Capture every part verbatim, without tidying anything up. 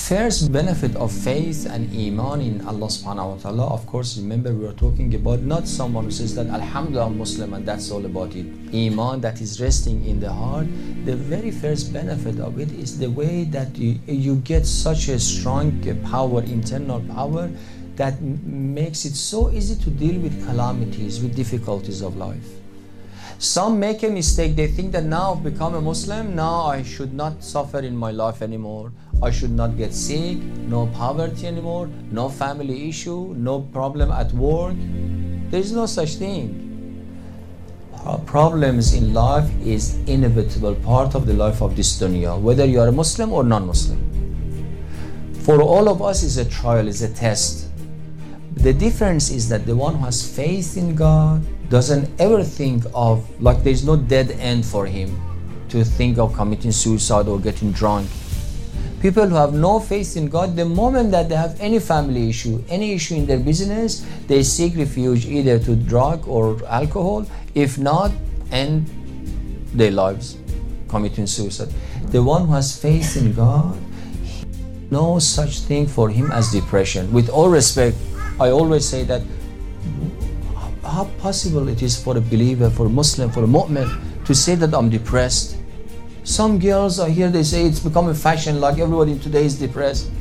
First benefit of faith and iman in Allah subhanahu wa ta'ala, of course, remember we are talking about not someone who says that Alhamdulillah I'm Muslim and that's all about it. Iman that is resting in the heart, the very first benefit of it is the way that you, you get such a strong power, internal power, that m- makes it so easy to deal with calamities, with difficulties of life. Some make a mistake, they think that now I've become a Muslim, now I should not suffer in my life anymore. I should not get sick, no poverty anymore, no family issue, no problem at work. There is no such thing. Problems in life is inevitable part of the life of this dunya, whether you are a Muslim or non-Muslim. For all of us is a trial, is a test. The difference is that the one who has faith in God doesn't ever think of, like there's no dead end for him to think of committing suicide or getting drunk. People who have no faith in God, the moment that they have any family issue, any issue in their business, they seek refuge either to drug or alcohol, if not, end their lives committing suicide. The one who has faith in God, no such thing for him as depression. With all respect, I always say that how possible it is for a believer, for a Muslim, for a mu'min to say that I'm depressed. Some girls I hear they say it's become a fashion, like everybody today is depressed.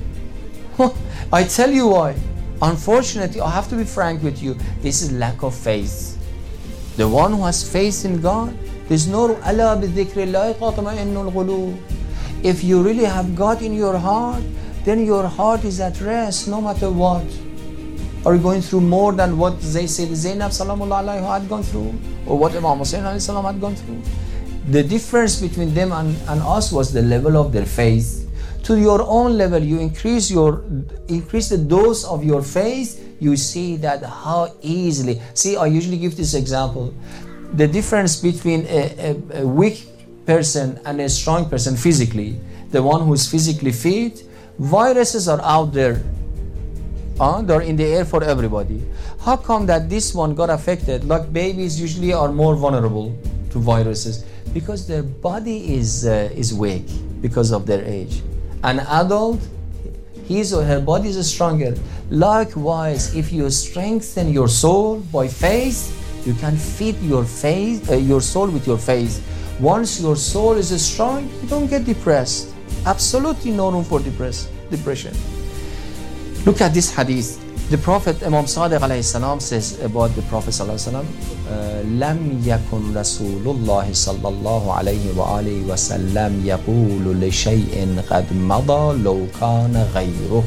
I tell you why. Unfortunately, I have to be frank with you, this is lack of faith. The one who has faith in God, there's no أَلَا بِذِكْرِ اللَّهِ تَطْمَئِنُّ الْقُلُوبُ. If you really have God in your heart, then your heart is at rest no matter what. Are you going through more than what they say Zainab Salamullah alayha had gone through, or what Imam Hussein alayhi salam had gone through? The difference between them and, and us was the level of their faith. To your own level, you increase your increase the dose of your faith, you see that how easily. See, I usually give this example. The difference between a, a, a weak person and a strong person physically, the one who is physically fit, viruses are out there. Uh, they're in the air for everybody. How come that this one got affected? Like babies usually are more vulnerable to viruses because their body is uh, is weak because of their age. An adult, his or her body is stronger. Likewise, if you strengthen your soul by faith, you can feed your faith, uh, your soul with your faith. Once your soul is strong, you don't get depressed. Absolutely no room for depress, depression. Look at this hadith. The Prophet Imam Sadiq alayhi salam says about the Prophet sallallahu alayhi wasallam, "Lam yakun Rasulullah sallallahu alayhi wa alihi wa sallam yaqulu li shay'in qad mada law kana ghayruh."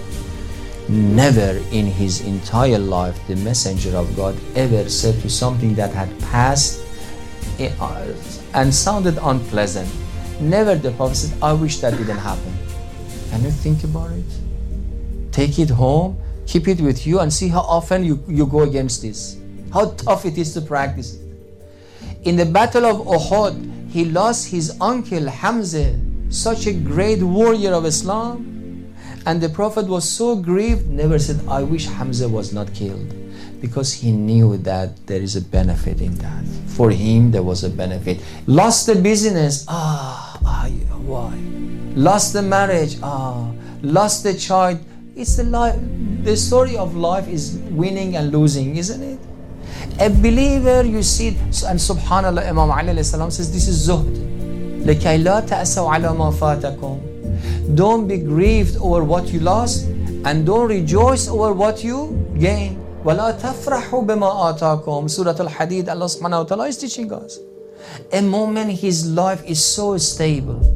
Never in his entire life the Messenger of God ever said to something that had passed and sounded unpleasant. Never the Prophet said, "I wish that didn't happen." Can you think about it? Take it home, keep it with you and see how often you, you go against this. How tough it is to practice it. In the Battle of Uhud, he lost his uncle Hamza, such a great warrior of Islam. And the Prophet was so grieved, never said, "I wish Hamza was not killed." Because he knew that there is a benefit in that. For him, there was a benefit. Lost the business, ah, ah why? Lost the marriage, ah, lost the child. It's the life. The story of life is winning and losing, isn't it? A believer, you see, and subhanallah, Imam Ali alayhi salam says, this is zuhd. لَكَيْ لَا تَأْسَوْا عَلَى مَا فَاتَكُمْ. Don't be grieved over what you lost, and don't rejoice over what you gain. وَلَا تَفْرَحُوا بِمَا آتَاكُمْ. Surah Al-Hadid, Allah subhanahu wa ta'ala is teaching us. A moment his life is so stable.